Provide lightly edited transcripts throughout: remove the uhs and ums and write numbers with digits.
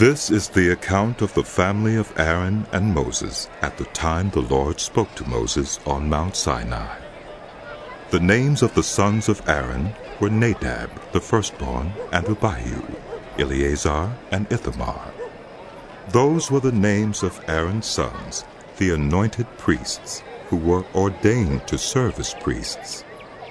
This is the account of the family of Aaron and Moses at the time the Lord spoke to Moses on Mount Sinai. The names of the sons of Aaron were Nadab, the firstborn, and Abihu, Eleazar, and Ithamar. Those were the names of Aaron's sons, the anointed priests, who were ordained to serve as priests.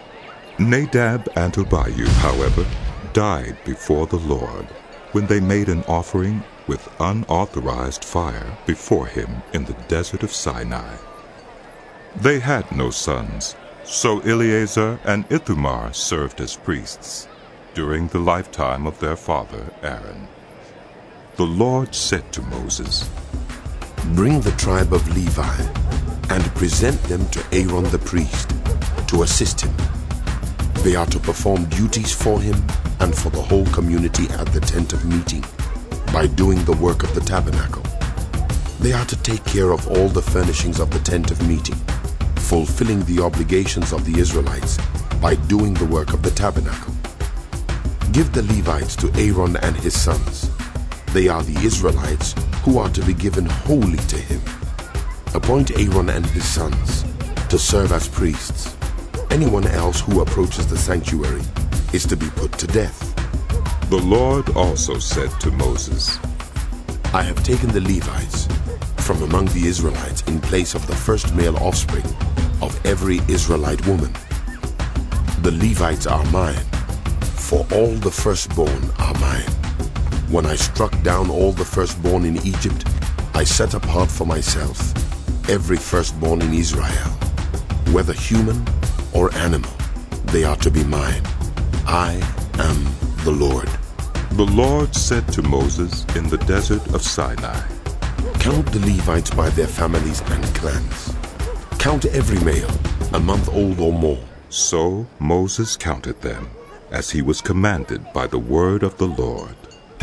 Nadab and Abihu, however, died before the Lord when they made an offering with unauthorized fire before him in the desert of Sinai. They had no sons, so Eleazar and Ithamar served as priests during the lifetime of their father Aaron. The Lord said to Moses, "Bring the tribe of Levi and present them to Aaron the priest to assist him. They are to perform duties for him and for the whole community at the tent of meeting by doing the work of the tabernacle. They are to take care of all the furnishings of the tent of meeting, fulfilling the obligations of the Israelites by doing the work of the tabernacle. Give the Levites to Aaron and his sons. They are the Israelites who are to be given wholly to him. Appoint Aaron and his sons to serve as priests. Anyone else who approaches the sanctuary is to be put to death." The Lord also said to Moses, "I have taken the Levites from among the Israelites in place of the first male offspring of every Israelite woman. The Levites are mine, for all the firstborn are mine. When I struck down all the firstborn in Egypt, I set apart for myself every firstborn in Israel, whether human or animal. They are to be mine. I am the Lord." The Lord said to Moses in the desert of Sinai, "Count the Levites by their families and clans. Count every male, a month old or more." So Moses counted them, as he was commanded by the word of the Lord.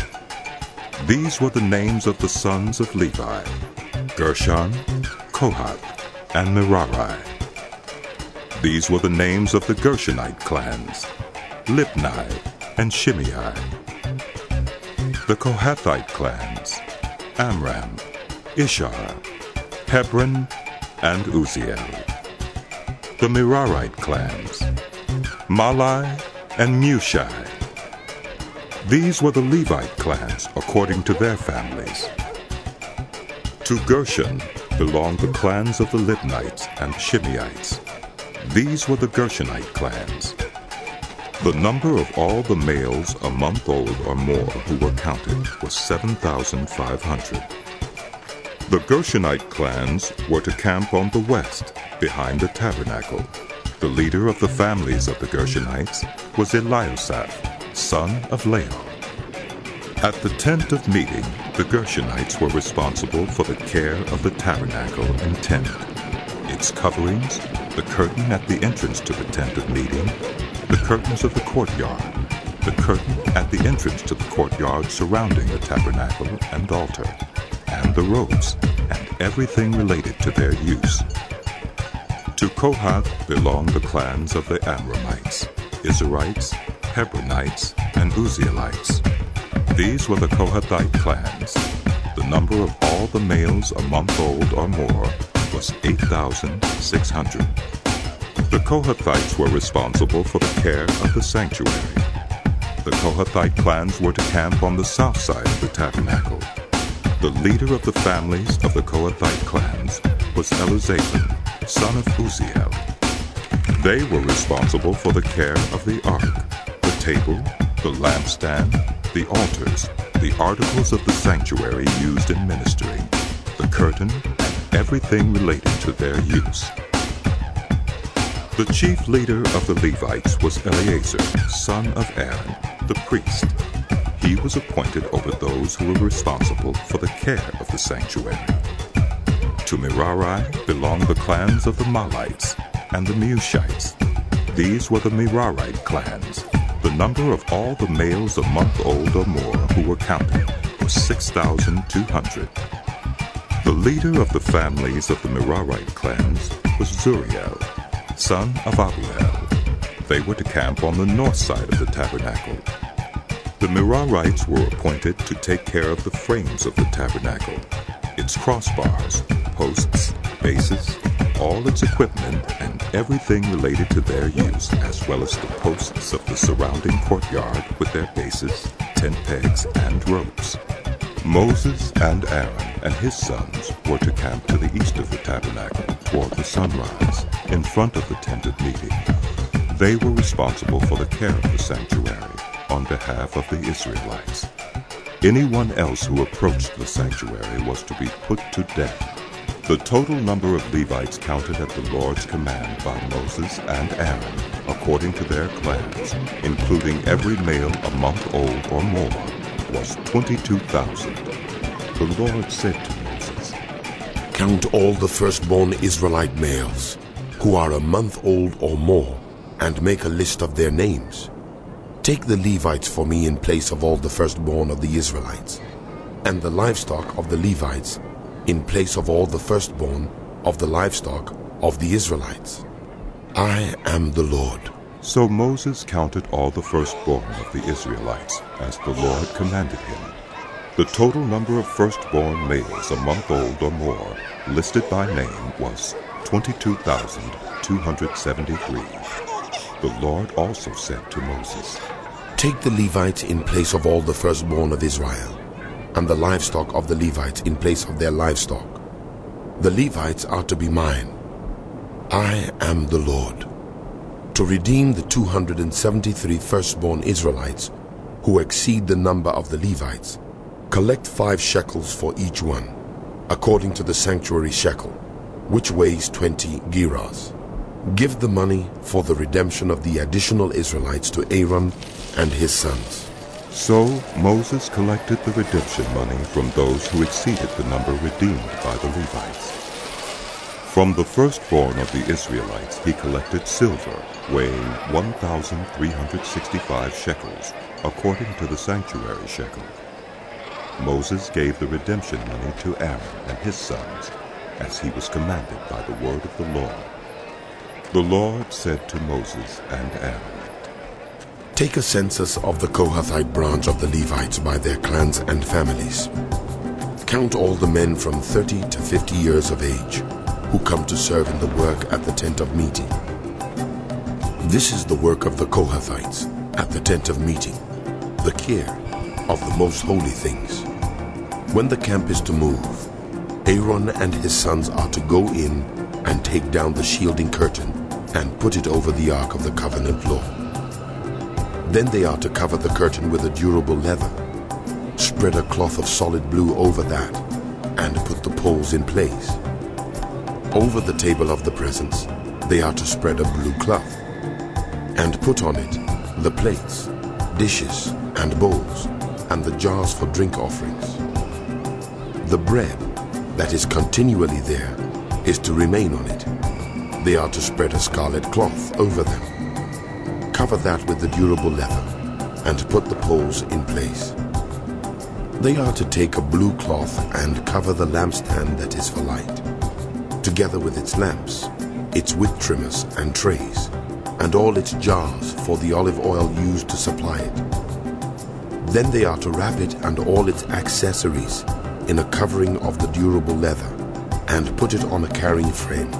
These were the names of the sons of Levi: Gershon, Kohath, and Merari. These were the names of the Gershonite clans: Libni and Shimei. The Kohathite clans: Amram, Ishar, Hebron, and Uzziel. The Merarite clans: Malai and Mushi. These were the Levite clans according to their families. To Gershon belonged the clans of the Libnites and Shimeites. These were the Gershonite clans. The number of all the males a month old or more who were counted was 7,500. The Gershonite clans were to camp on the west, behind the tabernacle. The leader of the families of the Gershonites was Eliasaph, son of Lael. At the tent of meeting, the Gershonites were responsible for the care of the tabernacle and tent, its coverings, the curtain at the entrance to the tent of meeting, the curtains of the courtyard, the curtain at the entrance to the courtyard surrounding the tabernacle and altar, and the ropes, and everything related to their use. To Kohath belonged the clans of the Amramites, Izharites, Hebronites, and Uzzielites. These were the Kohathite clans. The number of all the males a month old or more was 8,600. The Kohathites were responsible for the care of the sanctuary. The Kohathite clans were to camp on the south side of the tabernacle. The leader of the families of the Kohathite clans was Elizaphan, son of Uzziel. They were responsible for the care of the ark, the table, the lampstand, the altars, the articles of the sanctuary used in ministering, the curtain, and everything related to their use. The chief leader of the Levites was Eleazar, son of Aaron, the priest. He was appointed over those who were responsible for the care of the sanctuary. To Merari belonged the clans of the Malites and the Mushites. These were the Merarite clans. The number of all the males a month old or more who were counted was 6,200. The leader of the families of the Merarite clans was Zuriel, son of Abuel. They were to camp on the north side of the tabernacle. The Merarites were appointed to take care of the frames of the tabernacle, its crossbars, posts, bases, all its equipment, and everything related to their use, as well as the posts of the surrounding courtyard with their bases, tent pegs, and ropes. Moses and Aaron and his sons were to camp to the east of the tabernacle toward the sunrise, in front of the tent of meeting. They were responsible for the care of the sanctuary on behalf of the Israelites. Anyone else who approached the sanctuary was to be put to death. The total number of Levites counted at the Lord's command by Moses and Aaron, according to their clans, including every male a month old or more, was 22,000. The Lord said to Moses, "Count all the firstborn Israelite males, who are a month old or more, and make a list of their names. Take the Levites for me in place of all the firstborn of the Israelites, and the livestock of the Levites in place of all the firstborn of the livestock of the Israelites. I am the Lord." So Moses counted all the firstborn of the Israelites, as the Lord commanded him. The total number of firstborn males a month old or more, listed by name, was 22,273. The Lord also said to Moses, "Take the Levites in place of all the firstborn of Israel, and the livestock of the Levites in place of their livestock. The Levites are to be mine. I am the Lord. To redeem the 273 firstborn Israelites who exceed the number of the Levites, collect 5 shekels for each one, according to the sanctuary shekel, which weighs 20 gerahs. Give the money for the redemption of the additional Israelites to Aaron and his sons." So Moses collected the redemption money from those who exceeded the number redeemed by the Levites. From the firstborn of the Israelites he collected silver, weighing 1,365 shekels, according to the sanctuary shekel. Moses gave the redemption money to Aaron and his sons, as he was commanded by the word of the Lord. The Lord said to Moses and Aaron, "Take a census of the Kohathite branch of the Levites by their clans and families. Count all the men from 30 to 50 years of age who come to serve in the work at the tent of meeting. This is the work of the Kohathites at the tent of meeting, the care of the most holy things. When the camp is to move, Aaron and his sons are to go in and take down the shielding curtain and put it over the Ark of the Covenant law. Then they are to cover the curtain with a durable leather, spread a cloth of solid blue over that, and put the poles in place. Over the table of the presence, they are to spread a blue cloth, and put on it the plates, dishes, and bowls, and the jars for drink offerings. The bread that is continually there is to remain on it. They are to spread a scarlet cloth over them. Cover that with the durable leather, and put the poles in place. They are to take a blue cloth and cover the lampstand that is for light, together with its lamps, its wick trimmers and trays, and all its jars for the olive oil used to supply it. Then they are to wrap it and all its accessories in a covering of the durable leather, and put it on a carrying frame.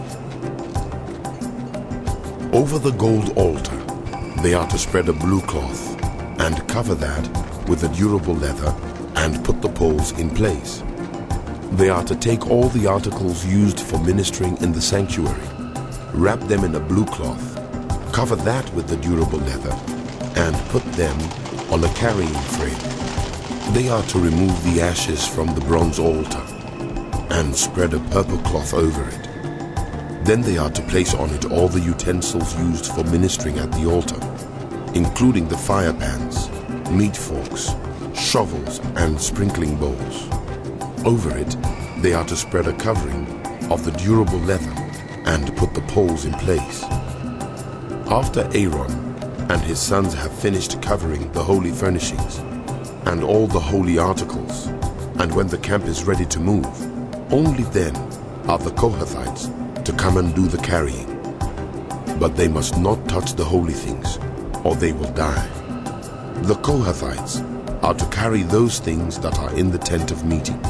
Over the gold altar, they are to spread a blue cloth and cover that with the durable leather and put the poles in place. They are to take all the articles used for ministering in the sanctuary, wrap them in a blue cloth, cover that with the durable leather, and put them on a carrying frame. They are to remove the ashes from the bronze altar and spread a purple cloth over it. Then they are to place on it all the utensils used for ministering at the altar, including the fire pans, meat forks, shovels, and sprinkling bowls. Over it, they are to spread a covering of the durable leather and put the poles in place. After Aaron and his sons have finished covering the holy furnishings and all the holy articles, and when the camp is ready to move, only then are the Kohathites to come and do the carrying. But they must not touch the holy things, or they will die. The Kohathites are to carry those things that are in the tent of meeting.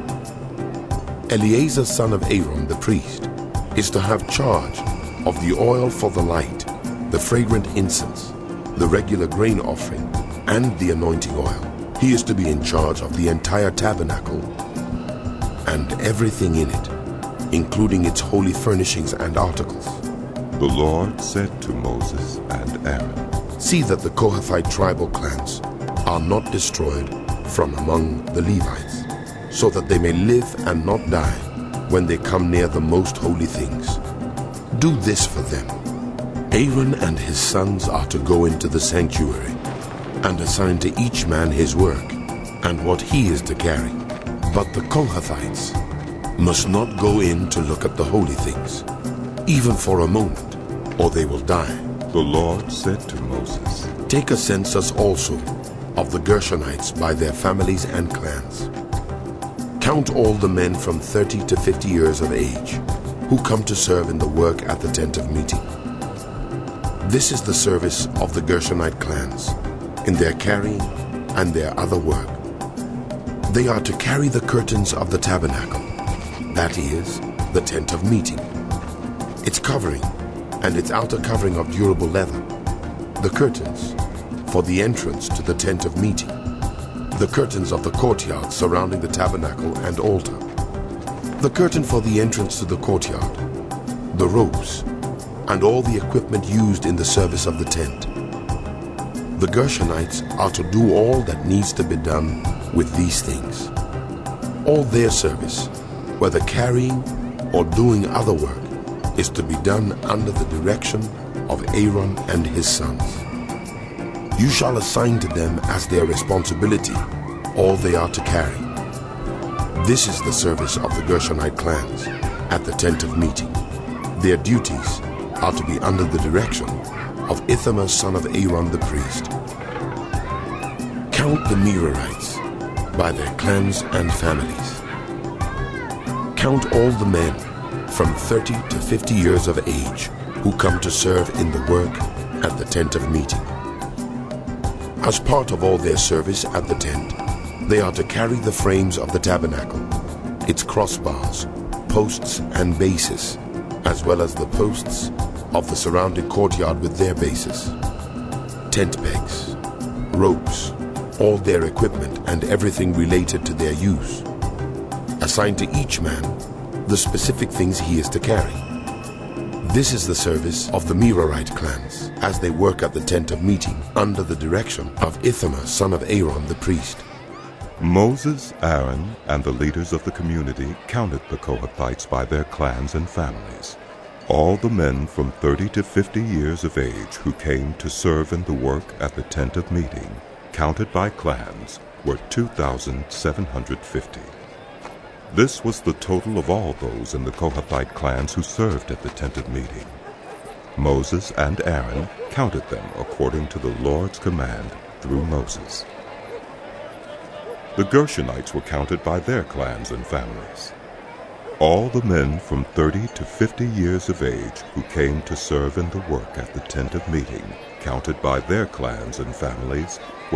Eleazar son of Aaron the priest is to have charge of the oil for the light, the fragrant incense, the regular grain offering, and the anointing oil. He is to be in charge of the entire tabernacle and everything in it, including its holy furnishings and articles. The Lord said to Moses and Aaron, "See that the Kohathite tribal clans are not destroyed from among the Levites, so that they may live and not die when they come near the most holy things. Do this for them. Aaron and his sons are to go into the sanctuary and assign to each man his work and what he is to carry. But the Kohathites must not go in to look at the holy things, even for a moment, or they will die." The Lord said to Moses, "Take a census also of the Gershonites by their families and clans. Count all the men from 30 to 50 years of age who come to serve in the work at the tent of meeting. This is the service of the Gershonite clans in their carrying and their other work. They are to carry the curtains of the tabernacle, that is, the tent of meeting, its covering and its outer covering of durable leather, the curtains for the entrance to the tent of meeting, the curtains of the courtyard surrounding the tabernacle and altar, the curtain for the entrance to the courtyard, the ropes, and all the equipment used in the service of the tent. The Gershonites are to do all that needs to be done with these things. All their service, whether carrying or doing other work, is to be done under the direction of Aaron and his sons. You shall assign to them as their responsibility all they are to carry. This is the service of the Gershonite clans at the tent of meeting. Their duties are to be under the direction of Ithamar son of Aaron the priest. Count the Merarites by their clans and families. Count all the men from 30 to 50 years of age who come to serve in the work at the tent of meeting. As part of all their service at the tent, they are to carry the frames of the tabernacle, its crossbars, posts and bases, as well as the posts of the surrounding courtyard with their bases, tent pegs, ropes, all their equipment and everything related to their use. Assign to each man the specific things he is to carry. This is the service of the Merarite clans as they work at the tent of meeting under the direction of Ithamar son of Aaron the priest. Moses, Aaron, and the leaders of the community counted the Kohathites by their clans and families. All the men from 30 to 50 years of age who came to serve in the work at the tent of meeting, counted by clans, were 2,750. This was the total of all those in the Kohathite clans who served at the tent of meeting. Moses and Aaron counted them according to the Lord's command through Moses. The Gershonites were counted by their clans and families. All the men from 30 to 50 years of age who came to serve in the work at the tent of meeting, counted by their clans and families, were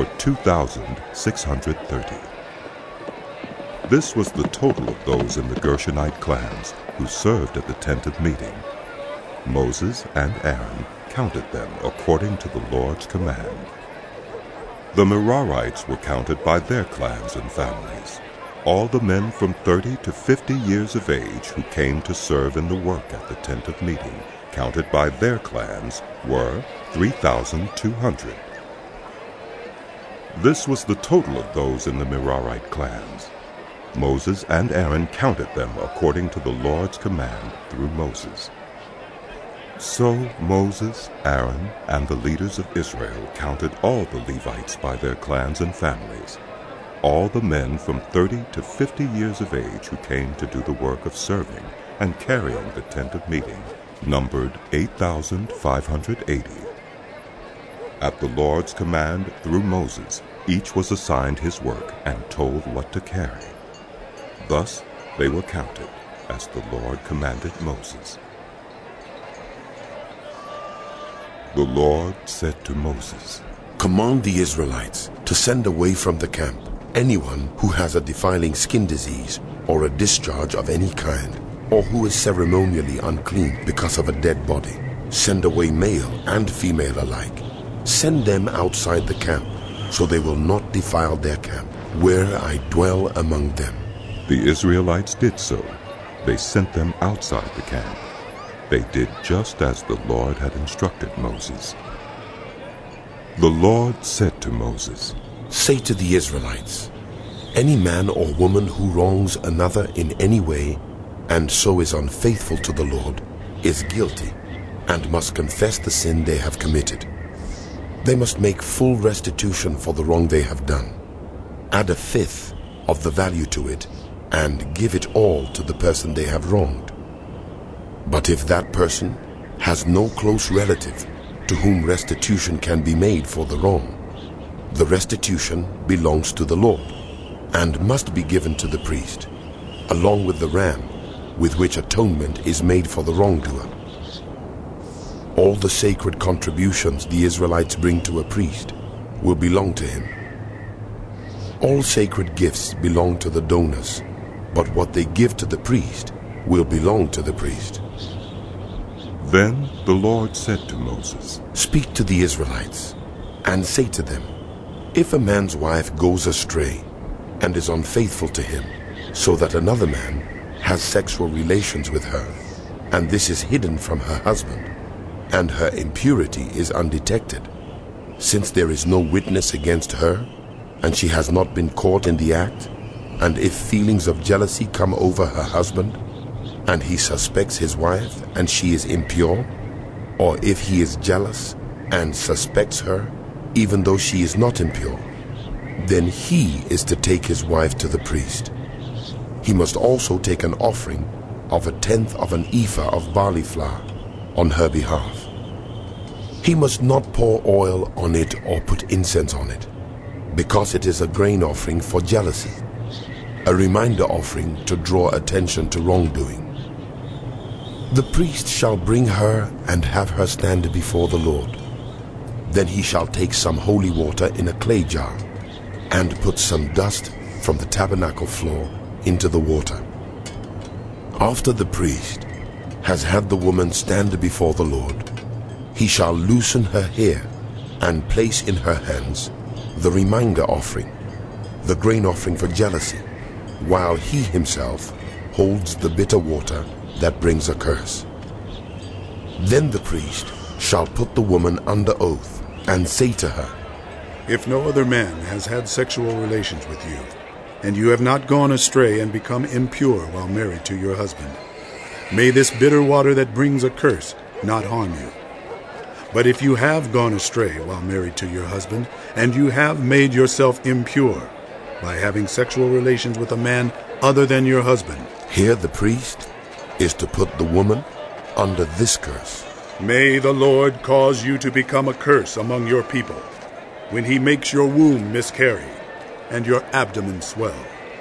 2,630. This was the total of those in the Gershonite clans who served at the tent of meeting. Moses and Aaron counted them according to the Lord's command. The Merarites were counted by their clans and families. All the men from 30 to 50 years of age who came to serve in the work at the tent of meeting, counted by their clans, were 3,200. This was the total of those in the Merarite clans. Moses and Aaron counted them according to the Lord's command through Moses. So Moses, Aaron, and the leaders of Israel counted all the Levites by their clans and families. All the men from 30 to 50 years of age who came to do the work of serving and carrying the tent of meeting numbered 8,580. At the Lord's command through Moses, each was assigned his work and told what to carry. Thus they were counted as the Lord commanded Moses. The Lord said to Moses, Command the Israelites to send away from the camp anyone who has a defiling skin disease or a discharge of any kind, or who is ceremonially unclean because of a dead body. Send away male and female alike. Send them outside the camp, so they will not defile their camp, where I dwell among them. The Israelites did so. They sent them outside the camp. They did just as the Lord had instructed Moses. The Lord said to Moses, Say to the Israelites, any man or woman who wrongs another in any way, and so is unfaithful to the Lord, is guilty, and must confess the sin they have committed. They must make full restitution for the wrong they have done. Add 1/5 of the value to it, and give it all to the person they have wronged. But if that person has no close relative to whom restitution can be made for the wrong, the restitution belongs to the Lord, and must be given to the priest, along with the ram with which atonement is made for the wrongdoer. All the sacred contributions the Israelites bring to a priest will belong to him. All sacred gifts belong to the donors, but what they give to the priest will belong to the priest. Then the Lord said to Moses, Speak to the Israelites, and say to them, If a man's wife goes astray and is unfaithful to him, so that another man has sexual relations with her, and this is hidden from her husband, and her impurity is undetected, since there is no witness against her, and she has not been caught in the act, and if feelings of jealousy come over her husband, and he suspects his wife, and she is impure, or if he is jealous and suspects her, even though she is not impure, then he is to take his wife to the priest. He must also take an offering of 1/10 of an ephah of barley flour on her behalf. He must not pour oil on it or put incense on it, because it is a grain offering for jealousy, a reminder offering to draw attention to wrongdoing. The priest shall bring her and have her stand before the Lord. Then he shall take some holy water in a clay jar and put some dust from the tabernacle floor into the water. After the priest has had the woman stand before the Lord, he shall loosen her hair and place in her hands the reminder offering, the grain offering for jealousy, while he himself holds the bitter water that brings a curse. Then the priest shall put the woman under oath and say to her, If no other man has had sexual relations with you, and you have not gone astray and become impure while married to your husband, may this bitter water that brings a curse not harm you. But if you have gone astray while married to your husband, and you have made yourself impure by having sexual relations with a man other than your husband, here the priest is to put the woman under this curse. May the Lord cause you to become a curse among your people, when he makes your womb miscarry and your abdomen swell.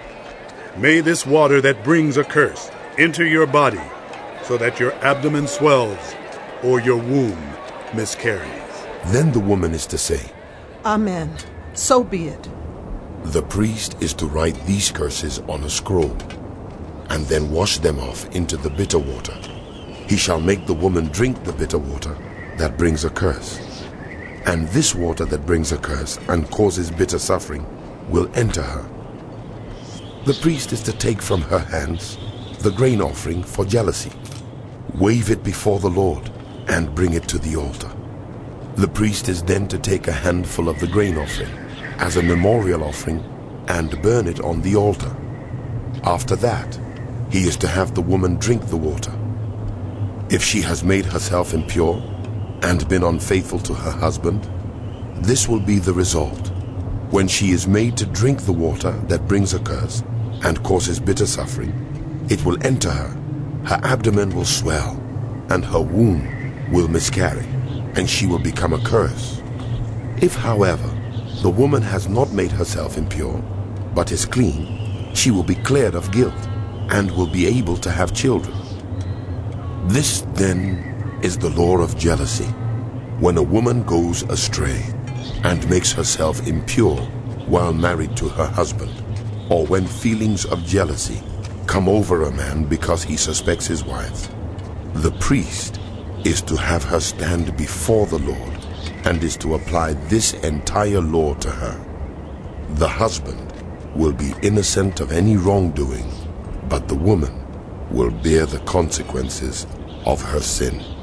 May this water that brings a curse enter your body, so that your abdomen swells or your womb miscarries. Then the woman is to say, Amen. So be it. The priest is to write these curses on a scroll, and then wash them off into the bitter water. He shall make the woman drink the bitter water that brings a curse. And this water that brings a curse and causes bitter suffering will enter her. The priest is to take from her hands the grain offering for jealousy, wave it before the Lord, and bring it to the altar. The priest is then to take a handful of the grain offering as a memorial offering and burn it on the altar. After that, he is to have the woman drink the water. If she has made herself impure and been unfaithful to her husband, this will be the result. When she is made to drink the water that brings a curse and causes bitter suffering, it will enter her, her abdomen will swell, and her womb will miscarry, and she will become a curse. If, however, the woman has not made herself impure, but is clean, she will be cleared of guilt, and will be able to have children. This, then, is the law of jealousy, when a woman goes astray. and makes herself impure while married to her husband, or when feelings of jealousy come over a man because he suspects his wife, the priest is to have her stand before the Lord and is to apply this entire law to her. The husband will be innocent of any wrongdoing, but the woman will bear the consequences of her sin.